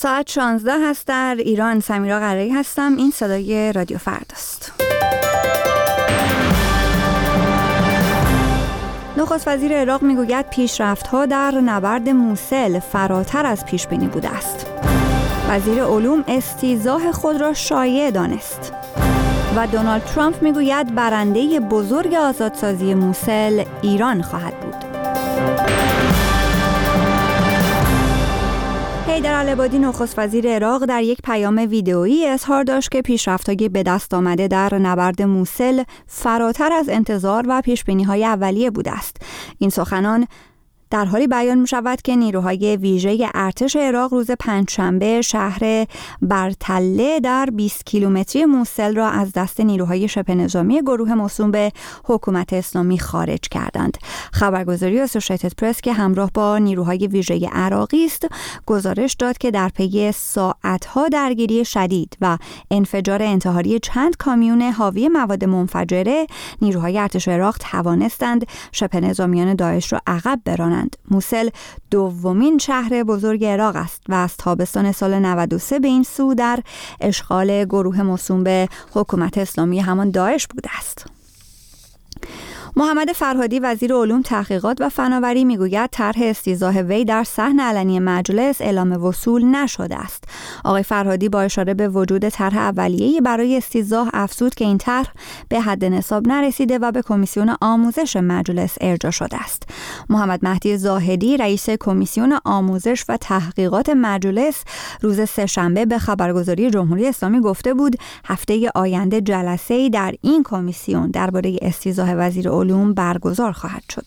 ساعت 16 هست در ایران. سمیرا قرایی هستم. این صدای رادیو فرداست. نخست وزیر عراق میگوید پیشرفت‌ها در نبرد موصل فراتر از پیش بینی بوده است. وزیر علوم استیضاح خود را شایع دانست. و دونالد ترامپ میگوید برنده بزرگ آزادسازی موصل ایران خواهد بود. حیدر العبادی نخست وزیر عراق در یک پیام ویدئویی اظهار داشت که پیشرفت‌های به دست آمده در نبرد موصل فراتر از انتظار و پیش‌بینی‌های اولیه بوده است. این سخنان در حالی بیان می شود که نیروهای ویژه ارتش عراق روز پنجشنبه شهر برتله در 20 کیلومتری موصل را از دست نیروهای شبه نظامی گروه موسوم به حکومت اسلامی خارج کردند. خبرگزاری اسوشیتد پرس که همراه با نیروهای ویژه عراقی است گزارش داد که در پی ساعتها درگیری شدید و انفجار انتحاری چند کامیون حاوی مواد منفجره، نیروهای ارتش عراق توانستند شبه نظامیان داعش را عقب برانند. موصل دومین شهر بزرگ عراق است و از تابستان سال 93 به این سو در اشغال گروه موسوم به حکومت اسلامی همان داعش بوده است. محمد فرهادی وزیر علوم، تحقیقات و فناوری میگوید طرح استیضاح وی در صحن علنی مجلس اعلام وصول نشده است. آقای فرهادی با اشاره به وجود طرح اولیه‌ای برای استیضاح افزود که این طرح به حد نصاب نرسیده و به کمیسیون آموزش مجلس ارجاع شده است. محمد مهدی زاهدی رئیس کمیسیون آموزش و تحقیقات مجلس روز سه‌شنبه به خبرگزاری جمهوری اسلامی گفته بود هفته آینده جلسه‌ای در این کمیسیون درباره استیضاح وزیر علوم برگزار خواهد شد.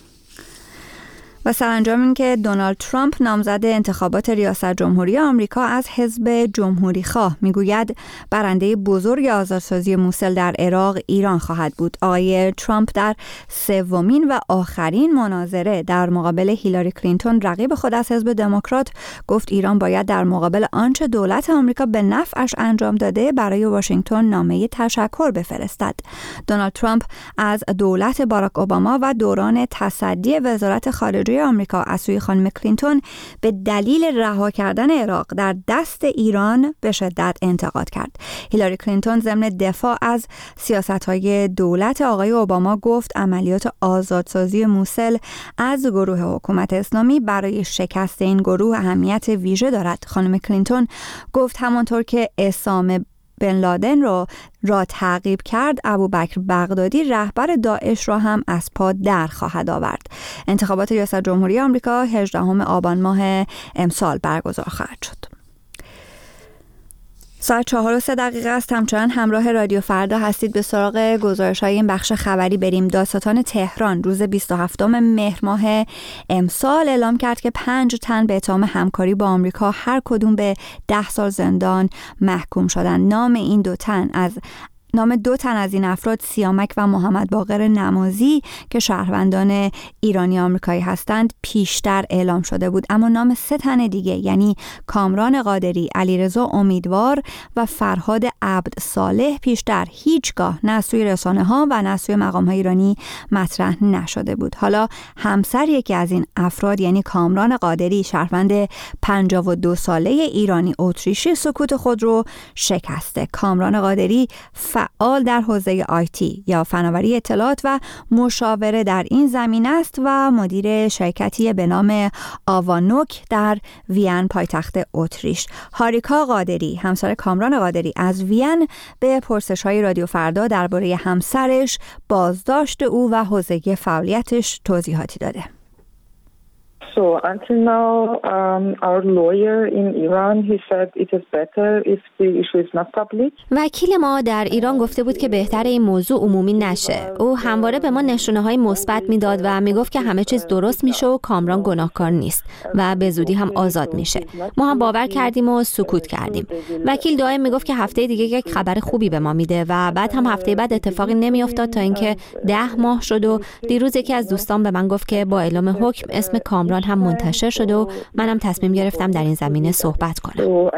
و سرانجام این که دونالد ترامپ نامزد انتخابات ریاست جمهوری آمریکا از حزب جمهوری خواه میگوید برنده بزرگ آزادسازی موصل در عراق ایران خواهد بود. آقای ترامپ در سومین و آخرین مناظره در مقابل هیلاری کلینتون رقیب خود از حزب دموکرات گفت ایران باید در مقابل آنچه دولت آمریکا به نفعش انجام داده برای واشنگتن نامه تشکر بفرستد. دونالد ترامپ از دولت باراک اوباما و دوران تصدی وزارت خارجه آمریکا از سوی خانم کلینتون به دلیل رها کردن عراق در دست ایران به شدت انتقاد کرد. هیلاری کلینتون ضمن دفاع از سیاست‌های دولت آقای اوباما گفت عملیات آزادسازی موصل از گروه حکومت اسلامی برای شکست این گروه اهمیت ویژه دارد. خانم کلینتون گفت همانطور که اسام بن لادن را تعقیب کرد، ابوبکر بغدادی رهبر داعش را هم از پا در خواهد آورد. انتخابات ریاست جمهوری آمریکا 18 آبان ماه امسال برگزار خواهد شد. ساعت 4:03 است. همچنان همراه رادیو فردا هستید. به سراغ گزارش‌های این بخش خبری بریم. دادستان تهران روز 27 مهر ماه امسال اعلام کرد که 5 تن به اتهام همکاری با آمریکا هر کدوم به 10 سال زندان محکوم شدند. نام دو تن از این افراد سیامک و محمد باقر نمازی که شهروندان ایرانی آمریکایی هستند پیشتر اعلام شده بود، اما نام 3 تن دیگه یعنی کامران قادری، علیرضا امیدوار و فرهاد عبد صالح پیشتر هیچگاه نه سوی رسانه‌ها و نه سوی مقام‌های ایرانی مطرح نشده بود. حالا همسر یکی از این افراد یعنی کامران قادری، شهروند 52 ساله ایرانی اتریشی، سکوت خود رو شکسته. کامران قادری فعال در حوزه آیتی یا فناوری اطلاعات و مشاوره در این زمینه است و مدیر شرکتی به نام آوانوک در وین پایتخت اتریش. هاریکا قادری، همسر کامران قادری، از وین به پرسش‌های رادیو فردا درباره همسرش، بازداشت او و حوزه فعالیتش توضیحاتی داده. So until now, our lawyer in Iran, he said it is better if the issue is not public. وکیل ما در ایران گفته بود که بهتر این موضوع عمومی نشه. او همواره به ما نشونه‌های مثبت میداد و میگفت که همه چیز درست میشه و کامران گناهکار نیست و به زودی هم آزاد میشه. ما هم باور کردیم و سکوت کردیم. وکیل دائم میگفت که هفته دیگه یک خبر خوبی به ما میده و بعد هم هفته بعد اتفاقی نمیافتاد تا اینکه 10 ماه شد و دیروز یکی از دوستان به من گفت که با اعلام حکم اسم کامران هم منتشر شده و منم تصمیم گرفتم در این زمینه صحبت کنم.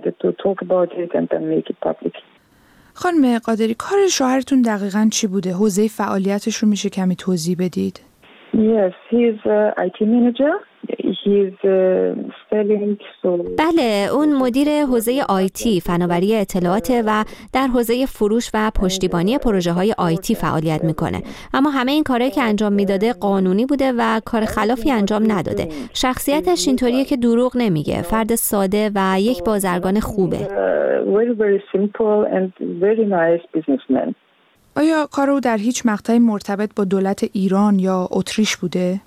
خانم قادری، کار شوهرتون دقیقاً چی بوده؟ حوزه فعالیتش رو میشه کمی توضیح بدید؟ Yes, he is IT manager. بله، اون مدیر حوزه آیتی فناوری اطلاعات و در حوزه فروش و پشتیبانی پروژه های آیتی فعالیت میکنه. اما همه این کارهایی که انجام میداده قانونی بوده و کار خلافی انجام نداده. شخصیتش اینطوریه که دروغ نمیگه، فرد ساده و یک بازرگان خوبه. آیا کار او در هیچ مقطعی مرتبط با دولت ایران یا اتریش بوده؟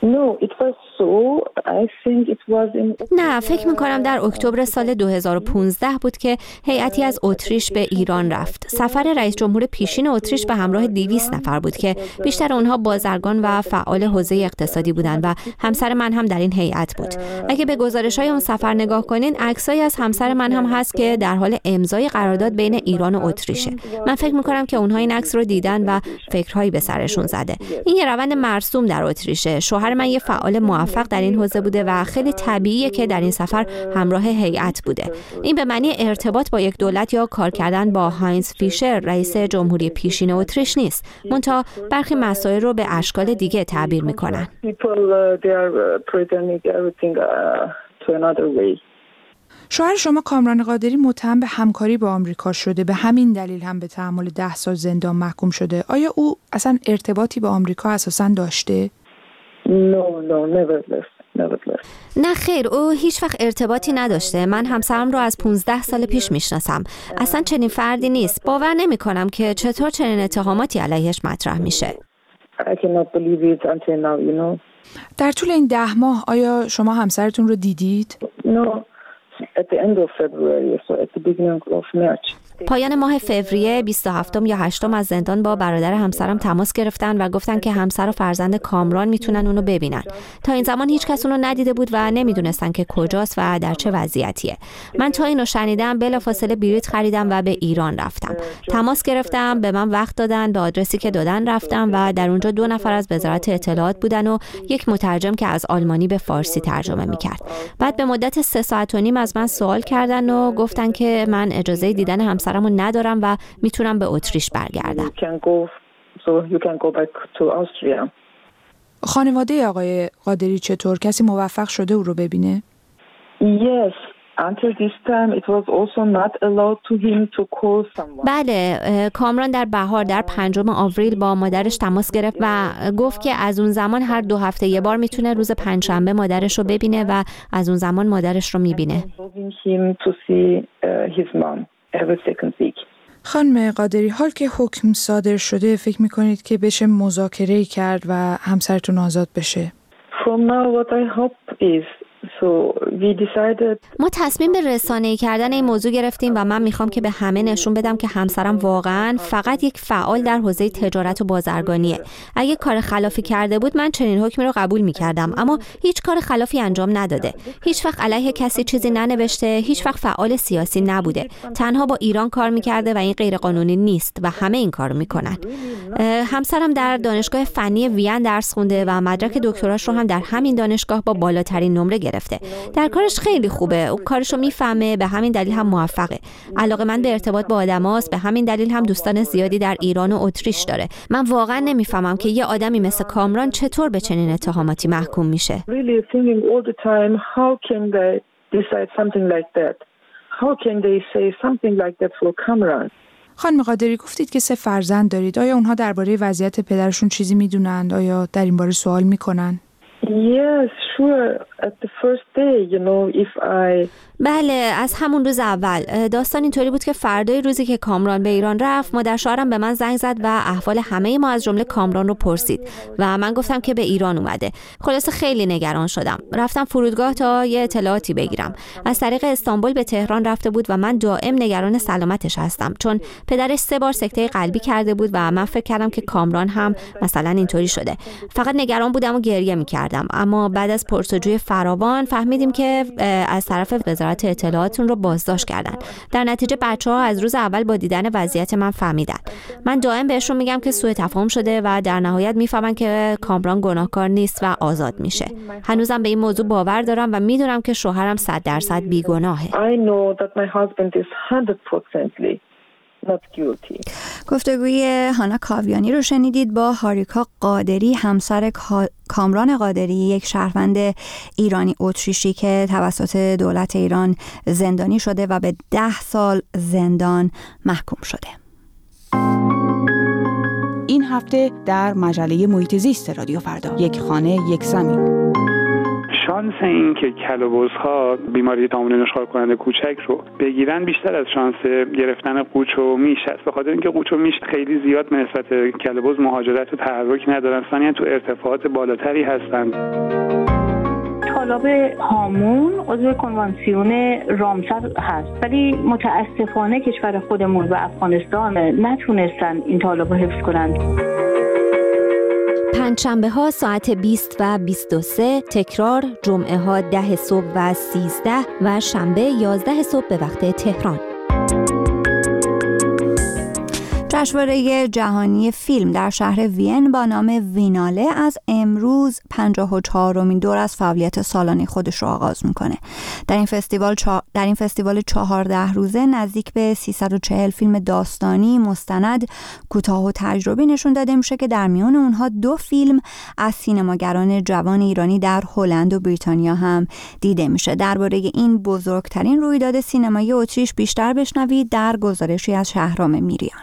نه، فکر میکنم در اکتبر سال 2015 بود که هیئتی از اتریش به ایران رفت. سفر رئیس جمهور پیشین اتریش به همراه 200 نفر بود که بیشتر اونها بازرگان و فعال حوزه اقتصادی بودند و همسر من هم در این هیئت بود. اگه به گزارش‌های اون سفر نگاه کنین، عکسایی از همسر من هم هست که در حال امضای قرارداد بین ایران و اتریشه. من فکر میکنم که اونها این عکس رو دیدن و فکرهایی به سرشون زده. این یه روند مرسوم در اتریشه. شوهر من یه فعال موفق در این حوزه بوده و خیلی طبیعیه که در این سفر همراه هیئت بوده. این به معنی ارتباط با یک دولت یا کار کردن با هاینز فیشر رئیس جمهوری پیشین اتریش نیست. منتها برخی مسائل رو به اشکال دیگه تعبیر میکنن. شوهر شما کامران قادری متهم به همکاری با آمریکا شده، به همین دلیل هم به تحمل 10 سال زندان محکوم شده. آیا او اصلا ارتباطی با آمریکا اساساً داشته؟ نه خیر، او هیچ وقت ارتباطی نداشته. من همسرم رو از 15 سال پیش میشناسم. اصلا چنین فردی نیست. باور نمی کنم که چطور چنین اتهاماتی علیهش مطرح میشه. در طول این 10 ماه آیا شما همسرتون رو دیدید؟ پایان ماه فوریه 27 یا 8 از زندان با برادر همسرم تماس گرفتن و گفتن که همسر و فرزند کامران میتونن اونو ببینن. تا این زمان هیچ کس اونو ندیده بود و نمیدونستن که کجاست و در چه وضعیتیه. من تا اینو شنیدم بلافاصله بلیط خریدم و به ایران رفتم. تماس گرفتم، به من وقت دادن، به آدرسی که دادن رفتم و در اونجا 2 نفر از وزارت اطلاعات بودن و یک مترجم که از آلمانی به فارسی ترجمه میکرد. بعد به مدت 3 ساعت و نیم از من سوال کردن و گفتن که من اجازه دیدن همسرمو ندارم و میتونم به اتریش برگردم. خانواده آقای قادری چطور؟ کسی موفق شده او رو ببینه؟ بله، کامران در بهار در 5 آوریل با مادرش تماس گرفت و گفت که از اون زمان هر 2 هفته یه بار میتونه روز پنجشنبه مادرش رو ببینه و از اون زمان مادرش رو میبینه. خانم قادری، حال که حکم صادر شده فکر میکنید که بشه مذاکره کرد و همسرتون آزاد بشه؟ ما تصمیم به رسانه‌ای کردن این موضوع گرفتیم و من میخوام که به همه نشون بدم که همسرم واقعاً فقط یک فعال در حوزه تجارت و بازرگانیه. اگه کار خلافی کرده بود من چنین حکمی رو قبول میکردم، اما هیچ کار خلافی انجام نداده. هیچ وقت علیه کسی چیزی ننوشته، هیچ وقت فعال سیاسی نبوده. تنها با ایران کار میکرده و این غیر قانونی نیست و همه این کارو میکنن. همسرم در دانشگاه فنی وین درس خونده و مدرک دکتراش رو هم در همین دانشگاه با بالاترین نمره گرفته. در کارش خیلی خوبه، او کارشو میفهمه، به همین دلیل هم موفقه. علاقه‌مند به ارتباط با آدماست، به همین دلیل هم دوستان زیادی در ایران و اتریش داره. من واقعا نمیفهمم که یه آدمی مثل کامران چطور به چنین اتهاماتی محکوم میشه. خانم قادری، گفتید که 3 فرزند دارید. آیا اونها درباره وضعیت پدرشون چیزی میدونند؟ آیا در این باره سوال میکنن؟ Yes, sure. At the first day, بله، از همون روز اول. داستان اینطوری بود که فردای روزی که کامران به ایران رفت، مادر شوهرم به من زنگ زد و احوال همه ما از جمله کامران رو پرسید و من گفتم که به ایران اومده. خلاصه خیلی نگران شدم. رفتم فرودگاه تا یه اطلاعاتی بگیرم. از طریق استانبول به تهران رفته بود و من دائم نگران سلامتش هستم، چون پدرش 3 بار سکته قلبی کرده بود و من فکر کردم که کامران هم مثلا اینطوری شده. فقط نگران بودم و گریه می‌کردم. اما بعد از پرسجوی فراوان فهمیدیم که از طرف وزارت اطلاعاتون رو بازداشت کردن. در نتیجه بچه‌ها از روز اول با دیدن وضعیت من فهمیدن. من دائم بهشون میگم که سوء تفاهم شده و در نهایت میفهمن که کامران گناهکار نیست و آزاد میشه. هنوزم به این موضوع باور دارم و میدونم که شوهرم 100% بیگناهه. I know that my husband is 100% not guilty. گفتگوی هانا کاویانی رو شنیدید با هاریکا قادری، همسر کامران قادری، یک شهروند ایرانی اتریشی که توسط دولت ایران زندانی شده و به 10 سال زندان محکوم شده. این هفته در مجله محیط زیست رادیو فردا، یک خانه یک زمین. شانس این که کل‌وبزها بیماری دامنه نشخوار کننده کوچک رو بگیرن بیشتر از شانس گرفتن قوچ و میش است، به خاطر اینکه قوچ و میش خیلی زیاد به نسبت کل‌وبز مهاجرت و تحرک ندارن، ثانیاً تو ارتفاعات بالاتری هستند. طالاب هامون عضو کنوانسیون رامسر هست، ولی متاسفانه کشور خودمون و افغانستان نتونستن این طالاب رو حفظ کنند. پنجشنبه ها ساعت 20 و 23، تکرار جمعه ها 10 صبح و 13 و شنبه 11 صبح به وقت تهران. جشنواره جهانی فیلم در شهر وین با نام ویناله از امروز 54مین دور از فعالیت سالانه خودش رو آغاز میکنه. در این فستیوال 14 روزه نزدیک به 340 فیلم داستانی، مستند، کوتاه و تجربی نشون داده میشه که در میان اونها 2 فیلم از سینماگران جوان ایرانی در هلند و بریتانیا هم دیده میشه. درباره این بزرگترین رویداد سینمایی اتریش بیشتر بشنوید در گزارشی از شهرام میریان.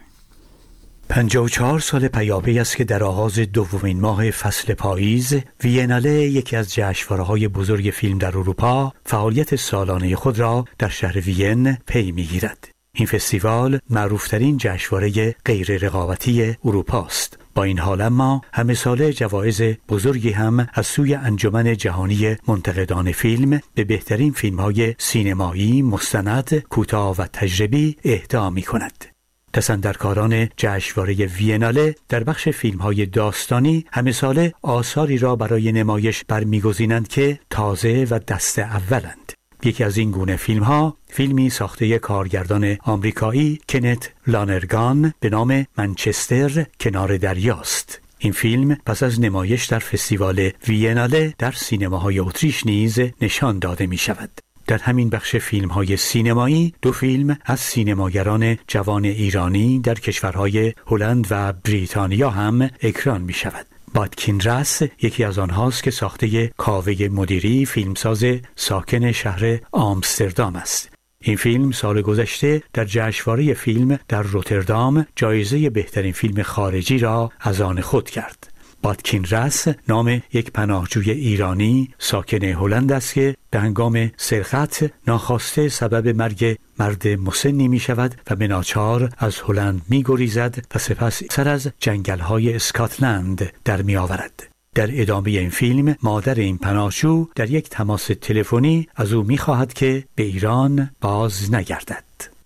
54 سال پیاپی است که در آغاز دومین ماه فصل پاییز ویناله، یکی از جشنواره‌های بزرگ فیلم در اروپا، فعالیت سالانه خود را در شهر وین پی می‌گیرد. این فستیوال معروفترین جشنواره غیر رقابتی اروپا است. با این حال اما همه ساله جوایز بزرگی هم از سوی انجمن جهانی منتقدان فیلم به بهترین فیلم‌های سینمایی، مستند، کوتاه و تجربی اهدا می‌کند. تصندرکاران جشنواره ویناله در بخش فیلم‌های داستانی همه ساله آثاری را برای نمایش برمی‌گزینند که تازه و دست اولند. یکی از این گونه فیلم‌ها فیلمی ساخته کارگردان آمریکایی کنت لانرگان به نام منچستر کنار دریاست. این فیلم پس از نمایش در فستیوال ویناله در سینماهای اتریش نیز نشان داده می‌شود. در همین بخش فیلم‌های سینمایی 2 فیلم از سینماگران جوان ایرانی در کشورهای هلند و بریتانیا هم اکران می‌شود. بادکینرس یکی از آنهاست که ساخته کاوه مدیری، فیلمساز ساکن شهر آمستردام است. این فیلم سال گذشته در جشنواره فیلم در روتردام جایزه بهترین فیلم خارجی را از آن خود کرد. بادکینرس نام یک پناهجوی ایرانی ساکن هلند است که به هنگام سرقت ناخواسته سبب مرگ مرد مسنی می شود و به ناچار از هلند می گریزد و سپس سر از جنگل‌های اسکاتلند در می آورد. در ادامه این فیلم مادر این پناهجو در یک تماس تلفنی از او می خواهد که به ایران باز نگردد.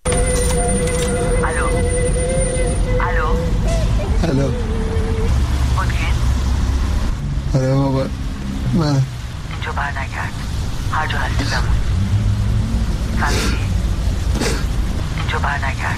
الو آره بابا، من اینجا بر نگرد، هر جا هستی بمون. فهمیدی؟ اینجا بر نگرد.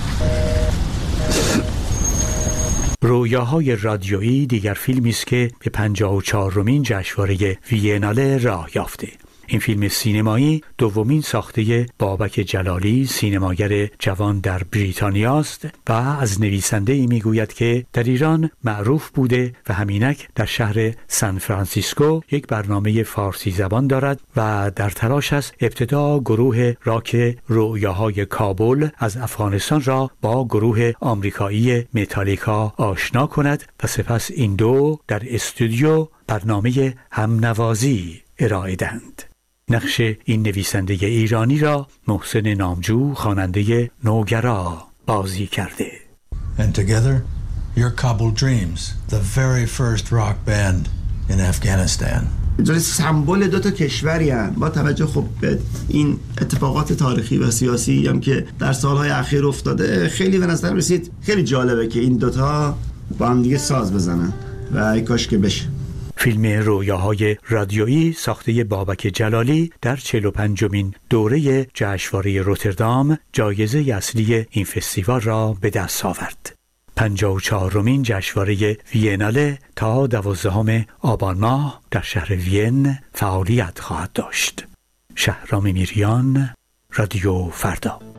رویاهای رادیویی دیگر فیلمی است که به 54مین جشنواره ویناله راه یافته. این فیلم سینمایی دومین ساخته بابک جلالی، سینماگر جوان در بریتانیا است و از نویسنده‌ای میگوید که در ایران معروف بوده و همینک در شهر سان فرانسیسکو یک برنامه فارسی زبان دارد و در تلاش است ابتدا گروه راک رویاهای کابل از افغانستان را با گروه آمریکایی متالیکا آشنا کند و سپس این دو در استودیو برنامه همنوازی ارائه دهند. نقش این نویسنده ایرانی را محسن نامجو، خواننده نوگرا، بازی کرده. And together, your Kabul Dreams, the very first rock band in Afghanistan. جوری سمبل 2 کشوری هستند. با توجه خب به این اتفاقات تاریخی و سیاسی هم که در سالهای اخیر افتاده، خیلی به نظر رسید خیلی جالبه که این 2 با هم دیگه ساز بزنن و ای کاش که بشه. فیلم رویاهای رادیویی ساخته بابک جلالی در 45مین دوره جشنواره روتردام جایزه اصلی این فستیوال را به دست آورد. 54مین جشنواره ویناله تا 12 آبان ماه در شهر وین فعالیت خواهد داشت. شهرام میریان، رادیو فردا.